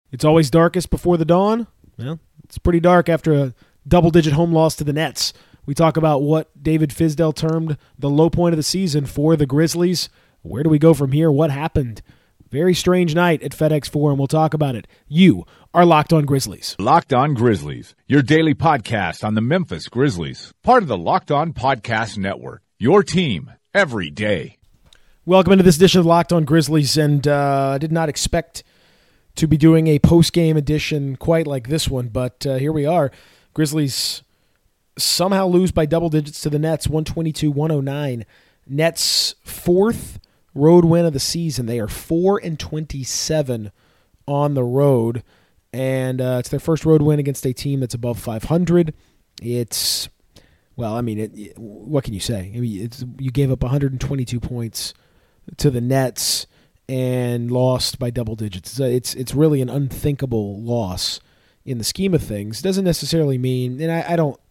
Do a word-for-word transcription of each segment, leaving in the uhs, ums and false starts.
It's always darkest before the dawn. Well, it's pretty dark after a double-digit home loss to the Nets. We talk about what David Fizdale termed the low point of the season for the Grizzlies. Where do we go from here? What happened? Very strange night at FedEx Forum. We'll talk about it. You are Locked On Grizzlies. Locked On Grizzlies, your daily podcast on the Memphis Grizzlies. Part of the Locked On Podcast Network, your team every day. Welcome into this edition of Locked On Grizzlies, and uh, I did not expect to be doing a post-game edition quite like this one, but uh, here we are. Grizzlies somehow lose by double digits to the Nets, one twenty-two to one oh nine. Nets' fourth road win of the season. They are four and twenty-seven on the road, and uh, it's their first road win against a team that's above five hundred. It's, well, I mean, it, what can you say? I mean, it's, you gave up one hundred twenty-two points to the Nets and lost by double digits. It's it's really an unthinkable loss in the scheme of things. Doesn't necessarily mean, and I, I don't,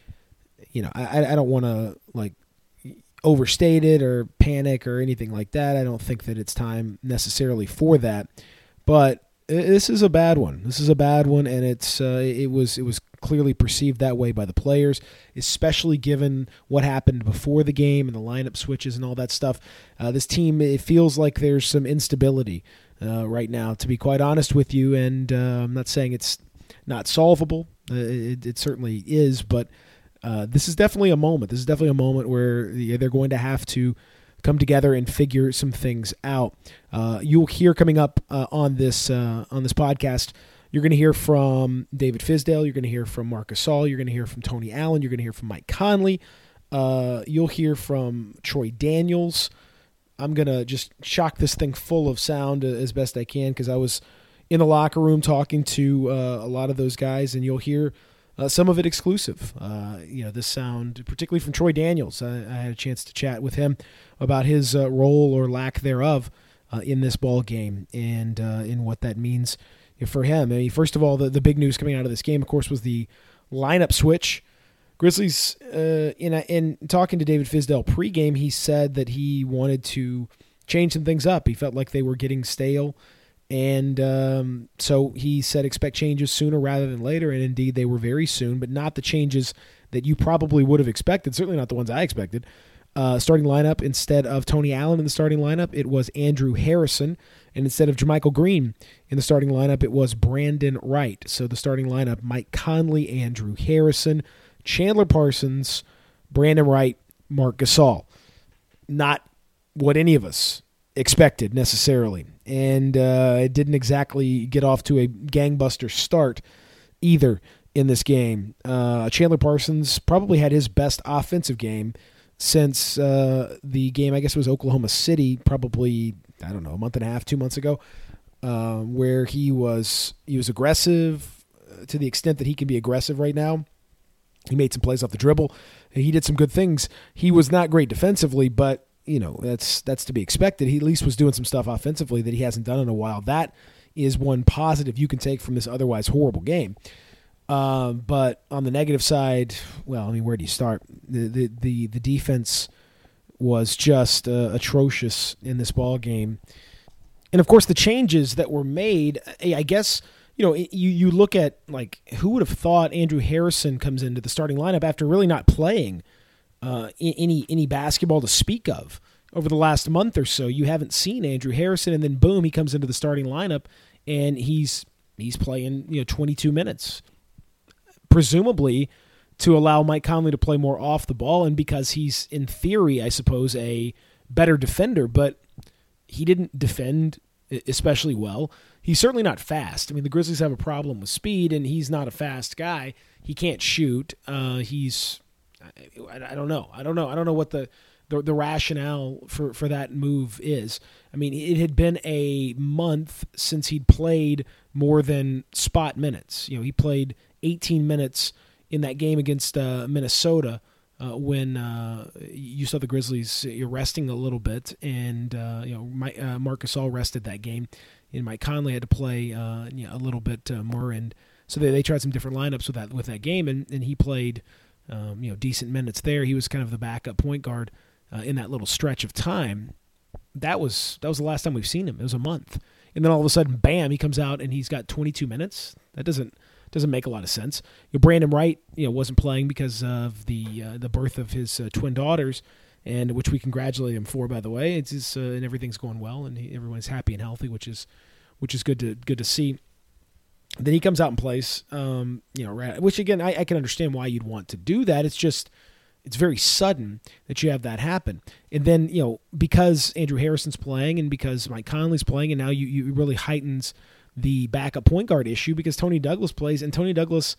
you know, I I don't want to like overstate it or panic or anything like that. I don't think that it's time necessarily for that, but this is a bad one. This is a bad one, and it's uh, it was it was clearly perceived that way by the players, especially given what happened before the game and the lineup switches and all that stuff. Uh, this team, it feels like there's some instability uh, right now, to be quite honest with you, and uh, I'm not saying it's not solvable. Uh, it, it certainly is, but uh, this is definitely a moment. This is definitely a moment where they're going to have to come together and figure some things out. Uh, you'll hear coming up uh, on this uh, on this podcast, you're going to hear from David Fizdale, you're going to hear from Marc Gasol, you're going to hear from Tony Allen, you're going to hear from Mike Conley, uh, you'll hear from Troy Daniels. I'm going to just shock this thing full of sound as best I can because I was in the locker room talking to uh, a lot of those guys, and you'll hear Uh, some of it exclusive. Uh, you know, this sound, particularly from Troy Daniels. I, I had a chance to chat with him about his uh, role or lack thereof uh, in this ball game and uh, in what that means for him. I mean, first of all, the, the big news coming out of this game, of course, was the lineup switch. Grizzlies, uh, in, in talking to David Fizdale pregame, he said that he wanted to change some things up. He felt like they were getting stale. And um, so he said expect changes sooner rather than later, and indeed they were very soon, but not the changes that you probably would have expected, certainly not the ones I expected. Uh, starting lineup, instead of Tony Allen in the starting lineup, it was Andrew Harrison, and instead of JaMychal Green in the starting lineup, it was Brandon Wright. So the starting lineup, Mike Conley, Andrew Harrison, Chandler Parsons, Brandon Wright, Marc Gasol. Not what any of us expected necessarily, and uh, it didn't exactly get off to a gangbuster start either in this game. Uh, Chandler Parsons probably had his best offensive game since uh, the game, I guess it was Oklahoma City, probably, I don't know, a month and a half, two months ago, uh, where he was he was aggressive to the extent that he can be aggressive right now. He made some plays off the dribble. He did some good things. He was not great defensively, but you know, that's that's to be expected. He at least was doing some stuff offensively that he hasn't done in a while. That is one positive you can take from this otherwise horrible game. Um, but on the negative side, well, I mean, where do you start? The the the, the defense was just uh, atrocious in this ball game. And, of course, the changes that were made, I guess, you know, you, you look at, like, who would have thought Andrew Harrison comes into the starting lineup after really not playing Uh, any any basketball to speak of over the last month or so. You haven't seen Andrew Harrison, and then boom, he comes into the starting lineup, and he's he's playing you know twenty-two minutes, presumably to allow Mike Conley to play more off the ball, and because he's in theory, I suppose, a better defender, but he didn't defend especially well. He's certainly not fast. I mean, the Grizzlies have a problem with speed, and he's not a fast guy. He can't shoot. Uh, he's I don't know. I don't know. I don't know what the, the, the rationale for, for that move is. I mean, it had been a month since he'd played more than spot minutes. You know, he played eighteen minutes in that game against uh, Minnesota uh, when uh, you saw the Grizzlies resting a little bit, and uh, you know, my, uh, Marc Gasol rested that game, and Mike Conley had to play uh, you know, a little bit uh, more, and so they, they tried some different lineups with that with that game, and, and he played. Um, you know, decent minutes there. He was kind of the backup point guard uh, in that little stretch of time. That was that was the last time we've seen him. It was a month, and then all of a sudden, bam, he comes out and he's got twenty-two minutes. That doesn't doesn't make a lot of sense. You know, Brandon Wright, you know, wasn't playing because of the uh, the birth of his uh, twin daughters, and which we congratulate him for, by the way. It's just, uh, and everything's going well, and he, everyone's happy and healthy, which is which is good to good to see. Then he comes out and plays, um, you know, which again I, I can understand why you'd want to do that. It's just it's very sudden that you have that happen, and then you know because Andrew Harrison's playing and because Mike Conley's playing, and now you you really heightens the backup point guard issue because Tony Douglas plays, and Tony Douglas,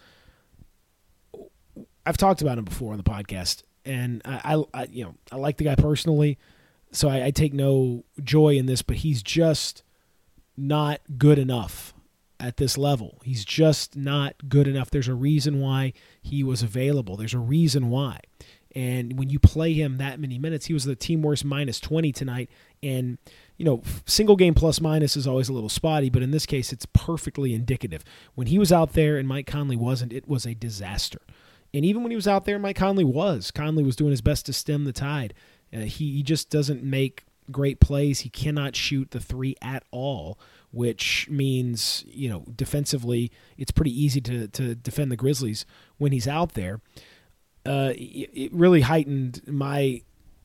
I've talked about him before on the podcast, and I, I, I you know I like the guy personally, so I, I take no joy in this, but he's just not good enough at this level. He's just not good enough. There's a reason why he was available. There's a reason why. And when you play him that many minutes, he was the team worst minus twenty tonight. And, you know, single game plus minus is always a little spotty, but in this case, it's perfectly indicative. When he was out there and Mike Conley wasn't, it was a disaster. And even when he was out there, Mike Conley was. Conley was doing his best to stem the tide. Uh, he, he just doesn't make great plays. He cannot shoot the three at all, which means, you know, defensively, it's pretty easy to, to defend the Grizzlies when he's out there. Uh, it, it really heightened my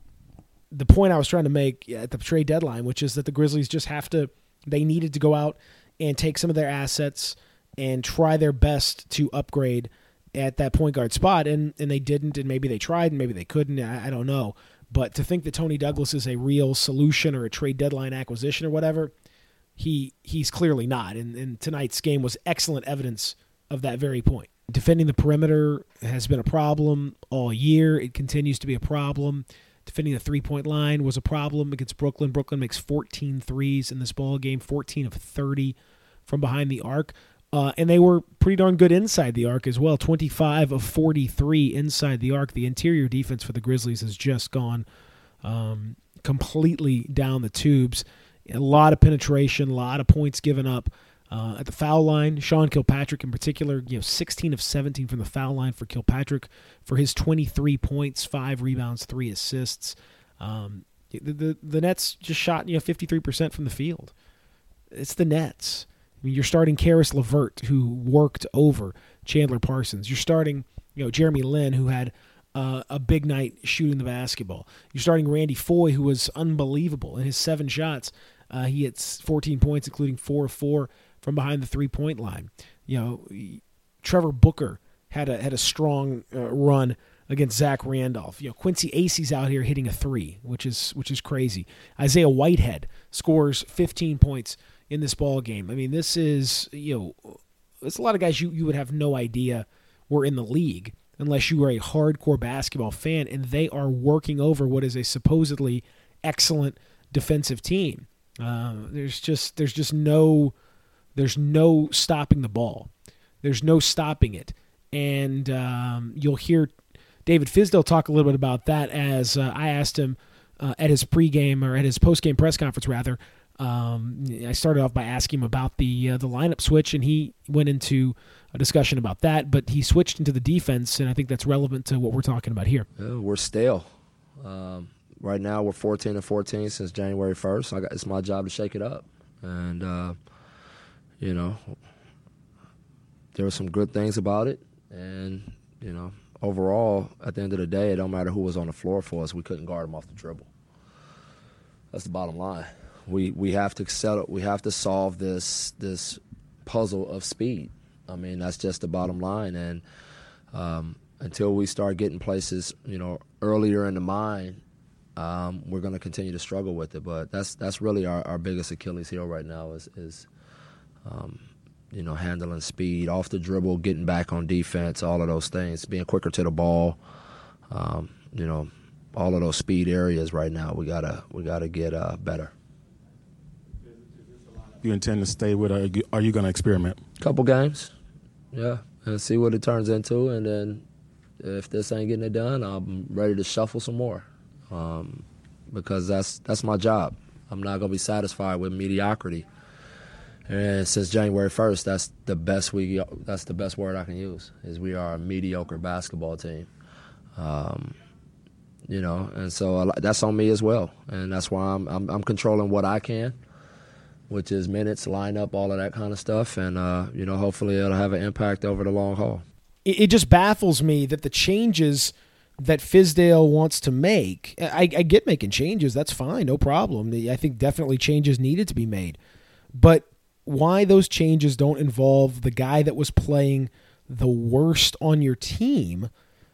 the point I was trying to make at the trade deadline, which is that the Grizzlies just have to, they needed to go out and take some of their assets and try their best to upgrade at that point guard spot, and, and they didn't, and maybe they tried, and maybe they couldn't, I, I don't know. But to think that Tony Douglas is a real solution or a trade deadline acquisition or whatever, he he's clearly not, and, and tonight's game was excellent evidence of that very point. Defending the perimeter has been a problem all year. It continues to be a problem. Defending the three-point line was a problem against Brooklyn. Brooklyn makes fourteen threes in this ball game, fourteen of thirty from behind the arc. Uh, and they were pretty darn good inside the arc as well, twenty-five of forty-three inside the arc. The interior defense for the Grizzlies has just gone um, completely down the tubes. A lot of penetration, a lot of points given up. Uh, at the foul line, Sean Kilpatrick in particular, you know, sixteen of seventeen from the foul line for Kilpatrick for his twenty-three points, five rebounds, three assists. Um, the, the the Nets just shot, you know, fifty-three percent from the field. It's the Nets. I mean, you're starting Karis LeVert, who worked over Chandler Parsons. You're starting, you know, Jeremy Lin, who had uh, a big night shooting the basketball. You're starting Randy Foye, who was unbelievable in his seven shots. Uh, he hits fourteen points, including four of four from behind the three-point line. You know, Trevor Booker had a had a strong uh, run against Zach Randolph. You know, Quincy Acey's out here hitting a three, which is which is crazy. Isaiah Whitehead scores fifteen points in this ball game. I mean, this is, you know, there's a lot of guys you, you would have no idea were in the league unless you were a hardcore basketball fan, and they are working over what is a supposedly excellent defensive team. Uh, there's just there's just no there's no stopping the ball. There's no stopping it, and um, you'll hear David Fizdale talk a little bit about that as uh, I asked him uh, at his pregame or at his postgame press conference rather. Um, I started off by asking him about the uh, the lineup switch, and he went into a discussion about that. But he switched into the defense, and I think that's relevant to what we're talking about here. Yeah, we're stale. Um, right now, we're fourteen and fourteen since January first. I got, it's my job to shake it up, and uh, you know, there were some good things about it, and you know, overall, at the end of the day, it don't matter who was on the floor for us. We couldn't guard them off the dribble. That's the bottom line. We we have to settle. We have to solve this this puzzle of speed. I mean, that's just the bottom line. And um, until we start getting places, you know, earlier in the mind, um, we're going to continue to struggle with it. But that's that's really our, our biggest Achilles heel right now is is um, you know, handling speed off the dribble, getting back on defense, all of those things, being quicker to the ball. Um, you know, all of those speed areas right now. We gotta we gotta get uh, better. You intend to stay with, or are you going to experiment? Couple games, yeah, and see what it turns into. And then if this ain't getting it done, I'm ready to shuffle some more um, because that's that's my job. I'm not going to be satisfied with mediocrity. And since January first, that's the best we that's the best word I can use is we are a mediocre basketball team. Um, you know, and so that's on me as well, and that's why I'm I'm, I'm controlling what I can. which is minutes, lineup, all of that kind of stuff. And, uh, you know, hopefully it'll have an impact over the long haul. It, it just baffles me that the changes that Fizdale wants to make, I, I get making changes. That's fine. No problem. I think definitely changes needed to be made. But why those changes don't involve the guy that was playing the worst on your team,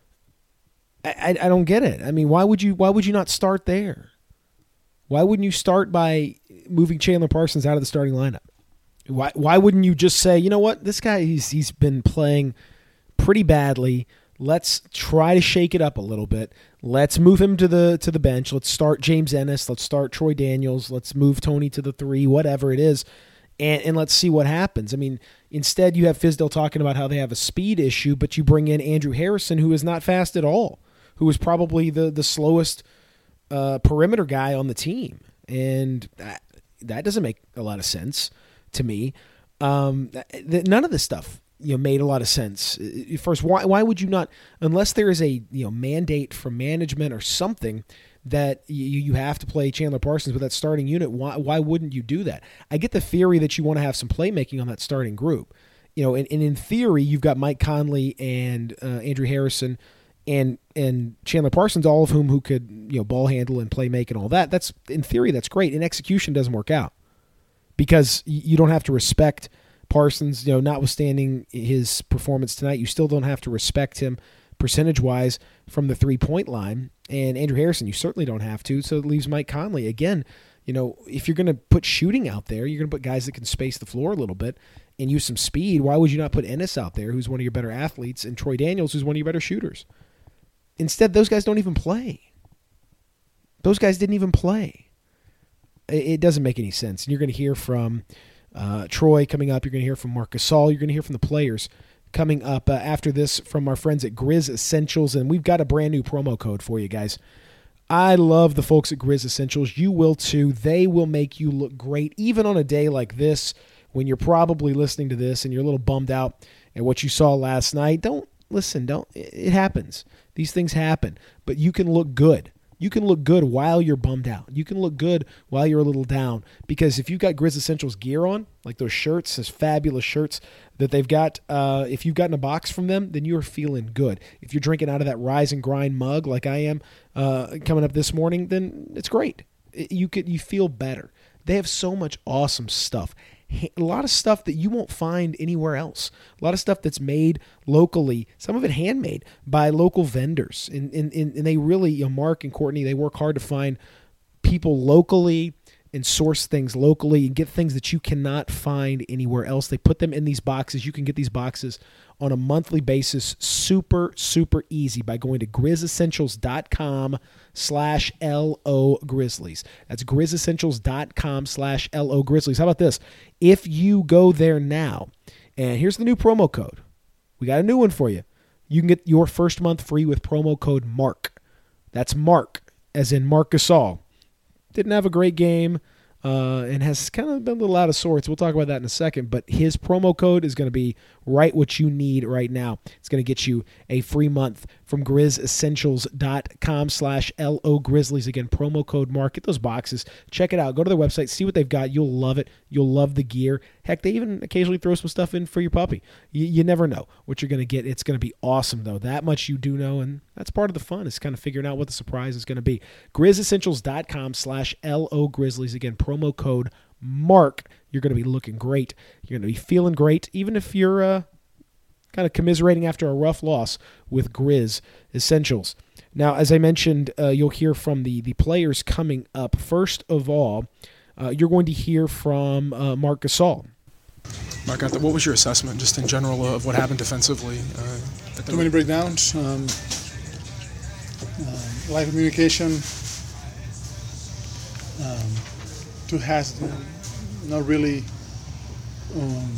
I, I, I don't get it. I mean, why would you why would you not start there? Why wouldn't you start by moving Chandler Parsons out of the starting lineup? Why why wouldn't you just say, you know what, this guy he's he's been playing pretty badly. Let's try to shake it up a little bit. Let's move him to the to the bench. Let's start James Ennis. Let's start Troy Daniels. Let's move Tony to the three, whatever it is, and, and let's see what happens. I mean, instead you have Fizdale talking about how they have a speed issue, but you bring in Andrew Harrison, who is not fast at all, who is probably the, the slowest uh, perimeter guy on the team. And that, that doesn't make a lot of sense to me. Um, th- none of this stuff you know, made a lot of sense. First, why why would you not, unless there is a you know mandate from management or something that you, you have to play Chandler Parsons with that starting unit, why why wouldn't you do that? I get the theory that you want to have some playmaking on that starting group. You know, and, and in theory, you've got Mike Conley and uh, Andrew Harrison and and Chandler Parsons, all of whom who could you know ball handle and play make and all that. That's in theory, that's great. In execution, doesn't work out because you don't have to respect Parsons, you know, notwithstanding his performance tonight, you still don't have to respect him percentage-wise from the three-point line. And Andrew Harrison, you certainly don't have to, so it leaves Mike Conley. Again, you know, if you're going to put shooting out there, you're going to put guys that can space the floor a little bit and use some speed. Why would you not put Ennis out there, who's one of your better athletes, and Troy Daniels, who's one of your better shooters? Instead, those guys don't even play. Those guys didn't even play. It doesn't make any sense. And you're going to hear from Uh, Troy coming up. You're going to hear from Marc Gasol. You're going to hear from the players coming up uh, after this from our friends at Grizz Essentials. And we've got a brand new promo code for you guys. I love the folks at Grizz Essentials. You will too. They will make you look great, even on a day like this when you're probably listening to this and you're a little bummed out at what you saw last night. Don't listen. Don't. It happens. These things happen. But you can look good. You can look good while you're bummed out. You can look good while you're a little down. Because if you've got Grizz Essentials gear on, like those shirts, those fabulous shirts that they've got, uh, if you've gotten a box from them, then you're feeling good. If you're drinking out of that Rise and Grind mug like I am uh, coming up this morning, then it's great. You could, you feel better. They have so much awesome stuff. A lot of stuff that you won't find anywhere else. A lot of stuff that's made locally, some of it handmade by local vendors. And, and, and they really, you know, Mark and Courtney, they work hard to find people locally and source things locally and get things that you cannot find anywhere else. They put them in these boxes. You can get these boxes on a monthly basis, super, super easy by going to grizzessentials.com slash LO Grizzlies. That's grizzessentials.com slash LO Grizzlies. How about this? If you go there now, and here's the new promo code. We got a new one for you. You can get your first month free with promo code MARK. That's Mark, as in Marc Gasol. Didn't have a great game. Uh, and has kind of been a little out of sorts. We'll talk about that in a second. But his promo code is going to be right what you need right now. It's going to get you a free month from grizzessentials.com slash LO Grizzlies. Again, promo code Mark. Get those boxes. Check it out. Go to their website. See what they've got. You'll love it. You'll love the gear. Heck, they even occasionally throw some stuff in for your puppy. You, you never know what you're going to get. It's going to be awesome, though. That much you do know, and that's part of the fun is kind of figuring out what the surprise is going to be. grizzessentials.com slash LO Grizzlies. Again, promo code MARK. You're going to be looking great. You're going to be feeling great, even if you're uh, kind of commiserating after a rough loss with Grizz Essentials. Now, as I mentioned, uh, you'll hear from the, the players coming up. First of all, uh, you're going to hear from uh, Marc Gasol. Mark, what was your assessment just in general of what happened defensively? Uh, Too many breakdowns, um, uh, lack of communication, um, too hasty, not really um,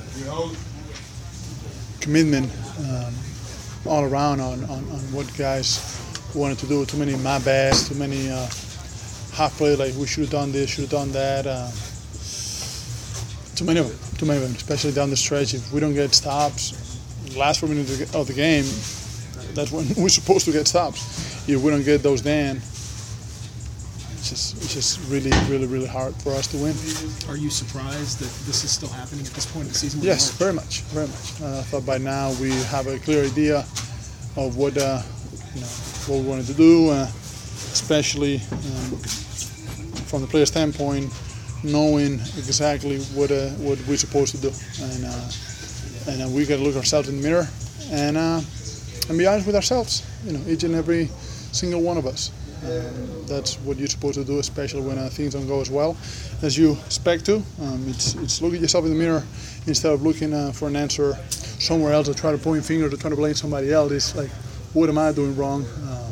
commitment um, all around on, on, on what guys wanted to do. Too many my bads, too many uh, half play, like we should have done this, should have done that. Uh, too many of them, too many of them, especially down the stretch. If we don't get stops, the last four minutes of the game, that's when we're supposed to get stops. If we don't get those then, it's just it's just really, really, really hard for us to win. Are you surprised that this is still happening at this point in the season? Yes, very much, very much. Uh, I thought by now we have a clear idea of what uh, you know what we wanted to do, uh, especially um, from the player standpoint, knowing exactly what uh, what we're supposed to do, and uh, and uh, we got to look ourselves in the mirror and uh, and be honest with ourselves. You know, each and every single one of us. Um, that's what you're supposed to do, especially when uh, things don't go as well as you expect to. Um, it's it's look at yourself in the mirror instead of looking uh, for an answer somewhere else or try to point fingers or try to blame somebody else. It's like, what am I doing wrong? Uh,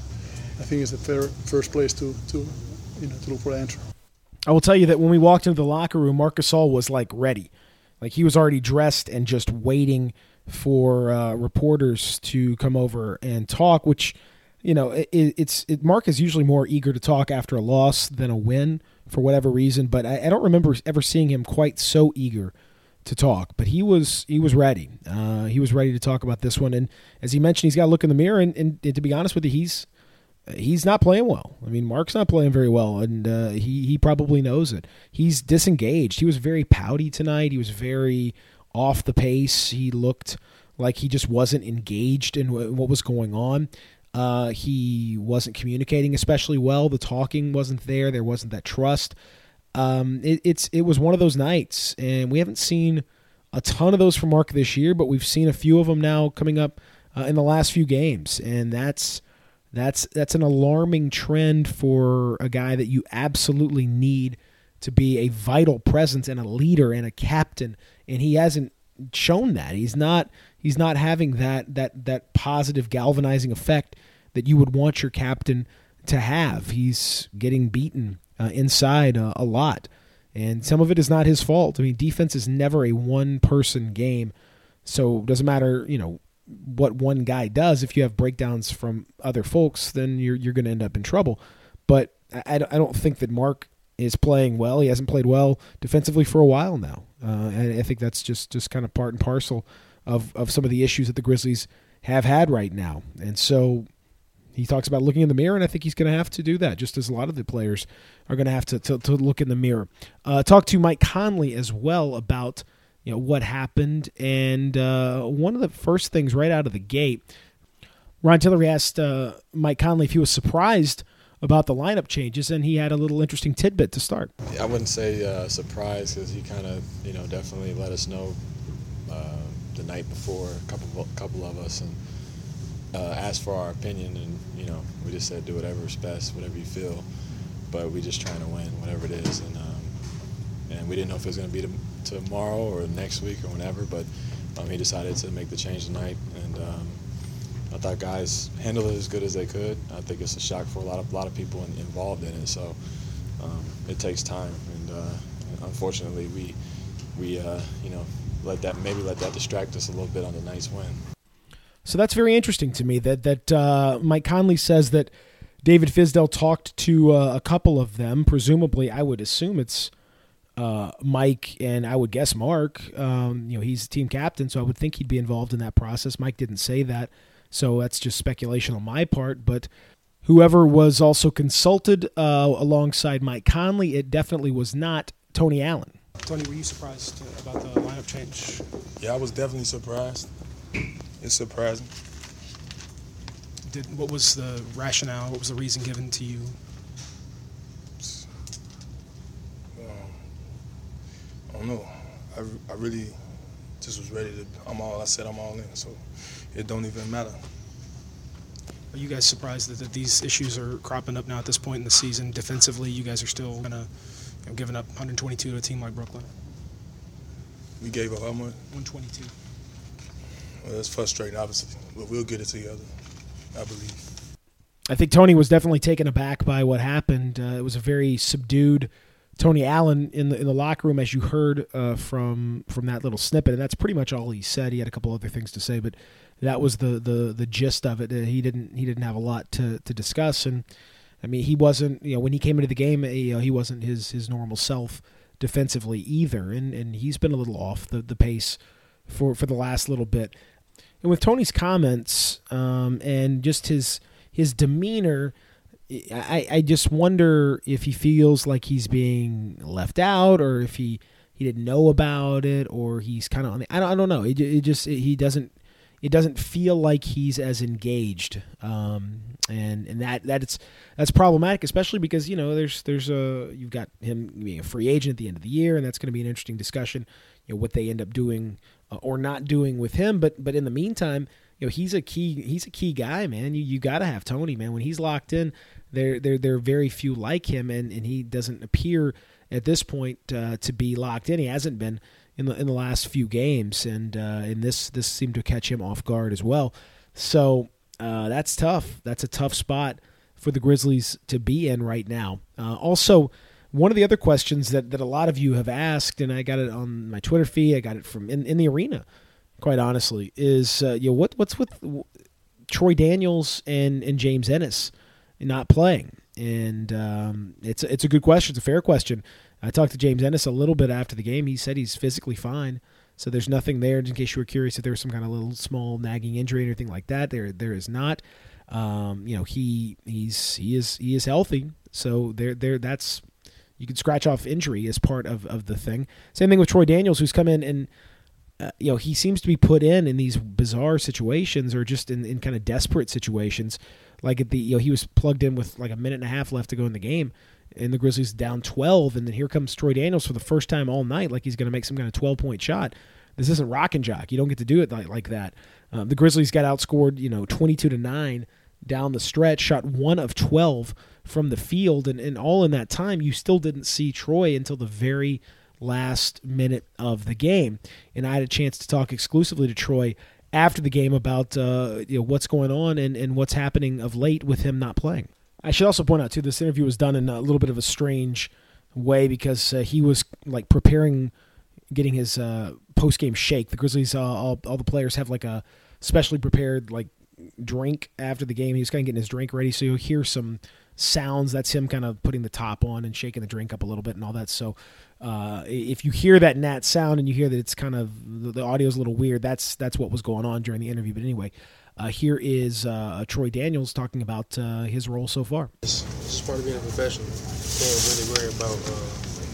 I think it's the fair, first place to to you know to look for the answer. I will tell you that when we walked into the locker room, Marc Gasol was like ready, like he was already dressed and just waiting for uh, reporters to come over and talk, which. You know, it, it's it, Marc is usually more eager to talk after a loss than a win for whatever reason, but I, I don't remember ever seeing him quite so eager to talk. But he was he was ready. Uh, he was ready to talk about this one. And as he mentioned, he's got to look in the mirror. And, and, and to be honest with you, he's he's not playing well. I mean, Marc's not playing very well, and uh, he he probably knows it. He's disengaged. He was very pouty tonight. He was very off the pace. He looked like he just wasn't engaged in w- what was going on. Uh, he wasn't communicating especially well. The talking wasn't there. There wasn't that trust. Um, it, it's it was one of those nights, and we haven't seen a ton of those from Marc this year, but we've seen a few of them now coming up uh, in the last few games, and that's that's that's an alarming trend for a guy that you absolutely need to be a vital presence and a leader and a captain, and he hasn't shown that. He's not. He's not having that that that positive galvanizing effect that you would want your captain to have. He's getting beaten uh, inside uh, a lot, and some of it is not his fault. I mean, defense is never a one-person game, so it doesn't matter, you know, what one guy does. If you have breakdowns from other folks, then you're you're going to end up in trouble. But I, I don't think that Marc is playing well. He hasn't played well defensively for a while now, uh, and I think that's just just kind of part and parcel of, of some of the issues that the Grizzlies have had right now. And so he talks about looking in the mirror, and I think he's going to have to do that, just as a lot of the players are going to have to, to, to look in the mirror. Uh, talk to Mike Conley as well about you know what happened, and uh, one of the first things right out of the gate, Ron Tillery asked uh, Mike Conley if he was surprised about the lineup changes, and he had a little interesting tidbit to start. I wouldn't say uh, surprised, because he kind of you know definitely let us know uh, the night before, a couple of, couple of us, and uh, asked for our opinion, and you know we just said do whatever's best, whatever you feel, but we just trying to win, whatever it is, and um, and we didn't know if it was going to be to, tomorrow or next week or whenever, but um, he decided to make the change tonight, and um, I thought guys handled it as good as they could. I think it's a shock for a lot of a lot of people in, involved in it, so um, it takes time, and uh, unfortunately we we uh, you know. let that maybe let that distract us a little bit on the night's win. So that's very interesting to me that that uh, Mike Conley says that David Fizdale talked to uh, a couple of them. Presumably, I would assume it's uh, Mike and I would guess Marc. Um, you know, he's the team captain, so I would think he'd be involved in that process. Mike didn't say that, so that's just speculation on my part. But whoever was also consulted uh, alongside Mike Conley, it definitely was not Tony Allen. Tony, were you surprised about the lineup change? Yeah, I was definitely surprised. It's surprising. Did what was the rationale? What was the reason given to you? Um, I don't know. I, I really just was ready to. I'm all. I said I'm all in, so it don't even matter. Are you guys surprised that, that these issues are cropping up now at this point in the season? Defensively, you guys are still gonna. You know, giving up one twenty-two to a team like Brooklyn. We gave up how much? one twenty-two. Well, it's frustrating, obviously, but we'll get it together, I believe. I think Tony was definitely taken aback by what happened. Uh, it was a very subdued Tony Allen in the in the locker room, as you heard uh, from from that little snippet, and that's pretty much all he said. He had a couple other things to say, but that was the the the gist of it. Uh, he didn't he didn't have a lot to to discuss, and. I mean, he wasn't, you know, when he came into the game, you know, he wasn't his, his normal self defensively either, and, and he's been a little off the, the pace for, for the last little bit. And with Tony's comments um, and just his his demeanor, I, I just wonder if he feels like he's being left out, or if he, he didn't know about it, or he's kind of on the. I don't, I don't know. It, it just it, he doesn't. It doesn't feel like he's as engaged, um, and and that that it's that's problematic, especially because you know there's there's a you've got him being a free agent at the end of the year, and that's going to be an interesting discussion. You know what they end up doing uh, or not doing with him, but but in the meantime, you know he's a key he's a key guy, man. You you got to have Tony, man. When he's locked in, there there there are very few like him, and and he doesn't appear at this point uh, to be locked in. He hasn't been in the in the last few games, and uh, and this this seemed to catch him off guard as well. So uh, that's tough. That's a tough spot for the Grizzlies to be in right now. Uh, also, one of the other questions that, that a lot of you have asked, and I got it on my Twitter feed, I got it from in, in the arena, quite honestly, is uh, you know what what's with Troy Daniels and and James Ennis not playing? And um, it's it's a good question. It's a fair question. I talked to James Ennis a little bit after the game. He said he's physically fine, so there's nothing there. In case you were curious if there was some kind of little small nagging injury or anything like that, there there is not. Um, you know, he he's he is he is healthy, so there there that's you can scratch off injury as part of, of the thing. Same thing with Troy Daniels, who's come in and uh, you know he seems to be put in in these bizarre situations or just in, in kind of desperate situations. Like at the you know he was plugged in with like a minute and a half left to go in the game, and the Grizzlies down twelve, and then here comes Troy Daniels for the first time all night, like he's going to make some kind of twelve-point shot. This isn't rock and jock. You don't get to do it like, like that. Um, the Grizzlies got outscored, you know, twenty-two to nine down the stretch, shot one of twelve from the field, and, and all in that time, you still didn't see Troy until the very last minute of the game. And I had a chance to talk exclusively to Troy after the game about uh, you know what's going on and, and what's happening of late with him not playing. I should also point out, too, this interview was done in a little bit of a strange way because uh, he was like preparing, getting his uh, post-game shake. The Grizzlies, uh, all, all the players have like a specially prepared like drink after the game. He was kind of getting his drink ready, so you'll hear some sounds. That's him kind of putting the top on and shaking the drink up a little bit and all that. So uh, if you hear that nat sound and you hear that it's kind of, the audio is a little weird, that's that's what was going on during the interview. But anyway, uh, here is uh, Troy Daniels talking about uh, his role so far. It's, it's part of being a professional. You can't really worry about uh,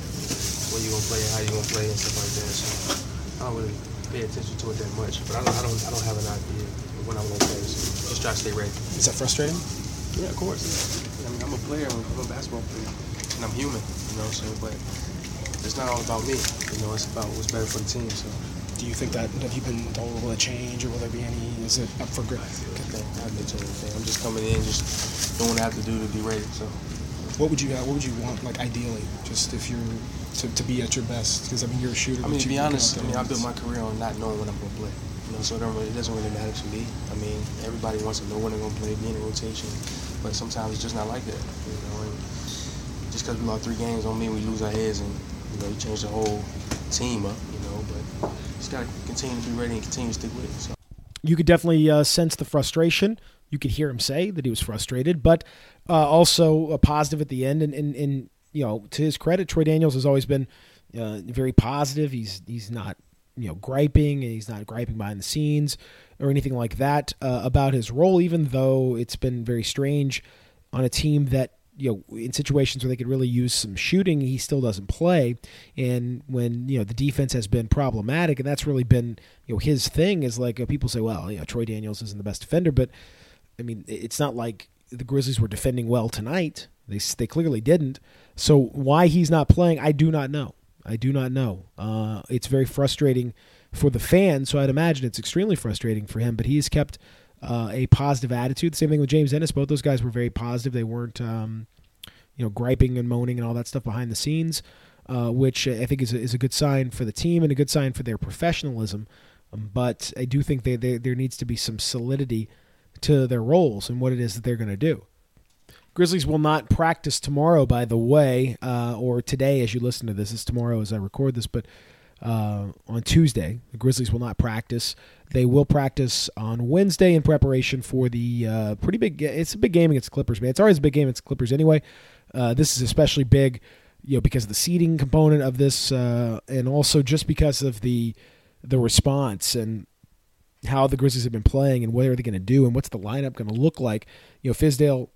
when you're going to play and how you're going to play and stuff like that. So I don't really pay attention to it that much. But I don't, I don't, I don't have an idea of when I'm going to play. So just try to stay ready. Is that frustrating? Yeah, of course. I mean, I'm a player. I'm a basketball player, and I'm human. You know, so but it's not all about me. You know, it's about what's better for the team. So. Do you think that, have you been told, will it change, or will there be any, is it up for grabs? I haven't been told anything. I'm just coming in, just doing what I have to do to be ready. So. What would you What would you want, like ideally, just if you're to, to be at your best? Because I mean, you're a shooter. I mean, to be honest, I mean, I built my my career on not knowing when I'm going to play. You know, so it, don't really, it doesn't really matter to me. I mean, everybody wants to know when they're going to play, be in a rotation, but sometimes it's just not like that. You know, and just because we lost three games don't mean we lose our heads and you know you change the whole team up. You know, but just got to continue to be ready and continue to stick with it. So. You could definitely uh, sense the frustration. You could hear him say that he was frustrated, but uh, also a positive at the end. And, and, and, you know, to his credit, Troy Daniels has always been uh, very positive. He's he's not, you know, griping, and he's not griping behind the scenes or anything like that uh, about his role, even though it's been very strange on a team that, you know, in situations where they could really use some shooting, he still doesn't play. And when, you know, the defense has been problematic, and that's really been, you know, his thing is like uh, people say, well, you know, Troy Daniels isn't the best defender, but I mean, it's not like the Grizzlies were defending well tonight. They they clearly didn't. So why he's not playing, I do not know. I do not know. Uh, it's very frustrating for the fans, so I'd imagine it's extremely frustrating for him, but he's kept Uh, a positive attitude. Same thing with James Ennis. Both those guys were very positive. They weren't, um, you know, griping and moaning and all that stuff behind the scenes, uh, which I think is a, is a good sign for the team and a good sign for their professionalism. Um, but I do think they, they, there needs to be some solidity to their roles and what it is that they're going to do. Grizzlies will not practice tomorrow, by the way, uh, or today as you listen to this. It's tomorrow as I record this, but Uh, on Tuesday, the Grizzlies will not practice. They will practice on Wednesday in preparation for the uh, pretty big. It's a big game against the Clippers, man. It's always a big game against the Clippers anyway. Uh, this is especially big, you know, because of the seeding component of this, uh, and also just because of the the response and how the Grizzlies have been playing and what are they going to do and what's the lineup going to look like. You know, Fizdale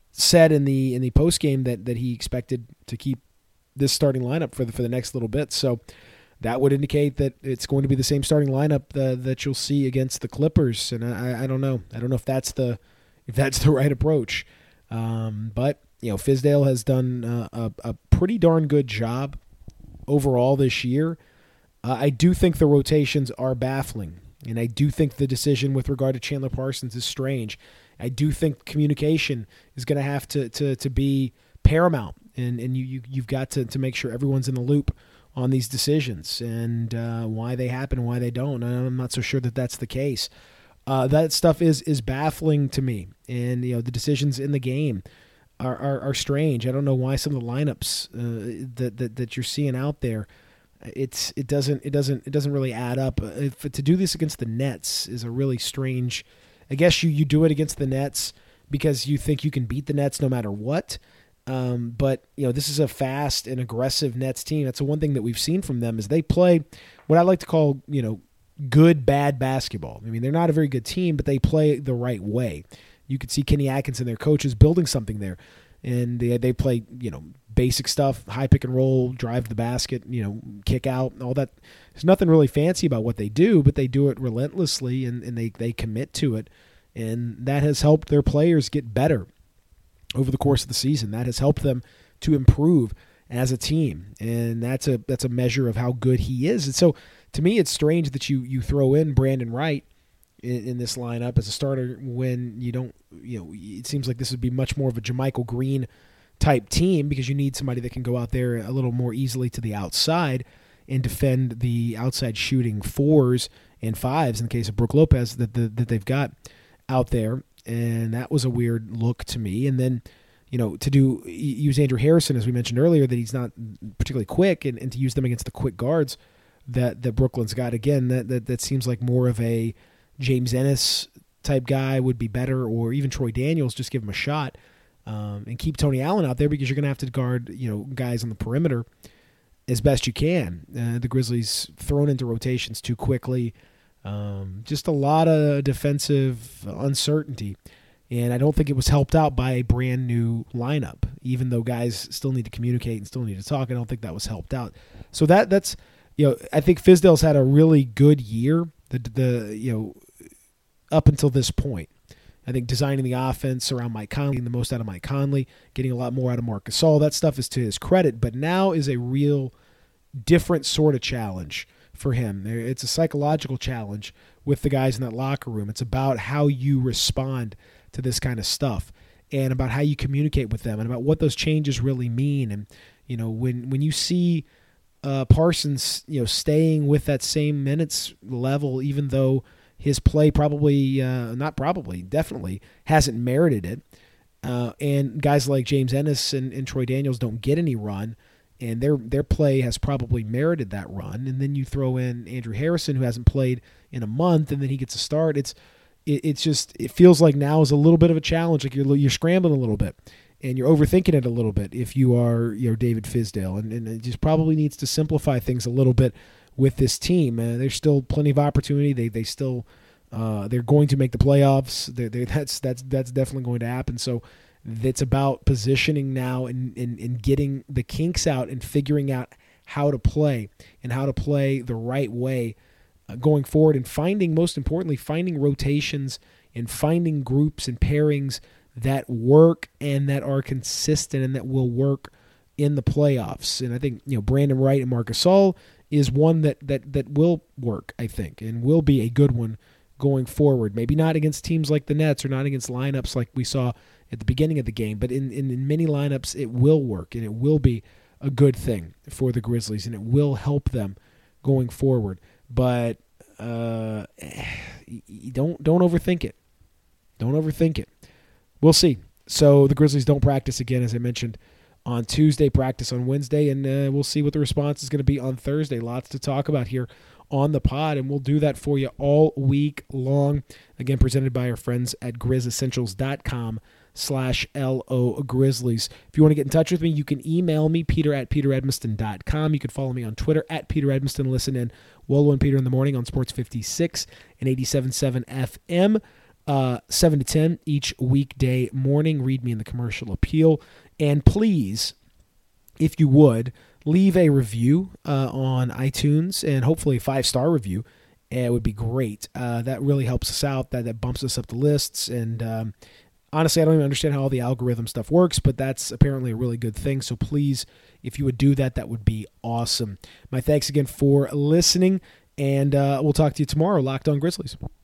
said in the in the post game that that he expected to keep this starting lineup for the for the next little bit. So that would indicate that it's going to be the same starting lineup uh, that you'll see against the Clippers. And I, I don't know. I don't know if that's the if that's the right approach. Um, but you know, Fizdale has done uh, a, a pretty darn good job overall this year. Uh, I do think the rotations are baffling, and I do think the decision with regard to Chandler Parsons is strange. I do think communication is going to have to to to be paramount, and and you, you you've got to to make sure everyone's in the loop on these decisions and uh, why they happen and why they don't. And I'm not so sure that that's the case. Uh, that stuff is is baffling to me, and you know the decisions in the game are are, are strange. I don't know why some of the lineups uh, that, that that you're seeing out there. It's it doesn't it doesn't it doesn't really add up. If, to do this against the Nets is a really strange. I guess you, you do it against the Nets because you think you can beat the Nets no matter what. Um, but you know this is a fast and aggressive Nets team. That's the one thing that we've seen from them is they play what I like to call you know good bad basketball. I mean they're not a very good team, but they play the right way. You could see Kenny Atkinson, their coaches, building something there, and they they play you know basic stuff, high pick and roll, drive to the basket, you know kick out, all that. There's nothing really fancy about what they do, but they do it relentlessly and, and they they commit to it, and that has helped their players get better over the course of the season. That has helped them to improve as a team, and that's a that's a measure of how good he is. And so, to me, it's strange that you you throw in Brandon Wright in, in this lineup as a starter when you don't. You know, it seems like this would be much more of a JaMychal Green type team because you need somebody that can go out there a little more easily to the outside and defend the outside shooting fours and fives in the case of Brook Lopez that the, that they've got out there. And that was a weird look to me. And then, you know, to do use Andrew Harrison, as we mentioned earlier, that he's not particularly quick, and, and to use them against the quick guards that, that Brooklyn's got, again, that, that that seems like more of a James Ennis type guy would be better, or even Troy Daniels, just give him a shot um, and keep Tony Allen out there because you're going to have to guard, you know, guys on the perimeter as best you can. Uh, the Grizzlies thrown into rotations too quickly. Um, just a lot of defensive uncertainty, and I don't think it was helped out by a brand new lineup. Even though guys still need to communicate and still need to talk, I don't think that was helped out. So that that's you know I think Fizdale's had a really good year. The the you know up until this point, I think designing the offense around Mike Conley, getting the most out of Mike Conley, getting a lot more out of Marc Gasol, that stuff is to his credit. But now is a real different sort of challenge for him. It's a psychological challenge with the guys in that locker room. It's about how you respond to this kind of stuff and about how you communicate with them and about what those changes really mean. And, you know, when, when you see uh, Parsons, you know, staying with that same minutes level, even though his play probably, uh, not probably, definitely hasn't merited it. Uh, and guys like James Ennis and, and Troy Daniels don't get any run, and their their play has probably merited that run. And then you throw in Andrew Harrison, who hasn't played in a month, and then he gets a start. It's it, it's just it feels like now is a little bit of a challenge. Like you're you're scrambling a little bit, and you're overthinking it a little bit if you are you know David Fizdale, and, and it just probably needs to simplify things a little bit with this team. Uh, there's still plenty of opportunity. They they still uh, they're going to make the playoffs. They're, they're, that's that's that's definitely going to happen. So. It's about positioning now and, and, and getting the kinks out and figuring out how to play and how to play the right way uh, going forward, and finding, most importantly, finding rotations and finding groups and pairings that work and that are consistent and that will work in the playoffs. And I think, you know, Brandon Wright and Marc Gasol is one that, that, that will work, I think, and will be a good one going forward. Maybe not against teams like the Nets or not against lineups like we saw at the beginning of the game, but in, in, in many lineups it will work, and it will be a good thing for the Grizzlies, and it will help them going forward. But uh, don't don't overthink it. Don't overthink it. We'll see. So the Grizzlies don't practice again, as I mentioned, on Tuesday, practice on Wednesday, and uh, we'll see what the response is going to be on Thursday. Lots to talk about here on the pod, and we'll do that for you all week long. Again, presented by our friends at Grizz Essentials dot com slash L O Grizzlies. If you want to get in touch with me, you can email me, Peter at Peter Edmiston dot com. You can follow me on Twitter at Peter Edmiston. Listen in Wolo and Peter in the morning on Sports fifty-six and eighty-seven point seven F M. uh, seven to ten each weekday morning. Read me in the commercial appeal. And please, if you would, leave a review uh, on iTunes and hopefully a five-star review. It would be great. Uh, that really helps us out. That, that bumps us up the lists. And um, honestly, I don't even understand how all the algorithm stuff works, but that's apparently a really good thing. So please, if you would do that, that would be awesome. My thanks again for listening, and uh, we'll talk to you tomorrow. Locked On Grizzlies.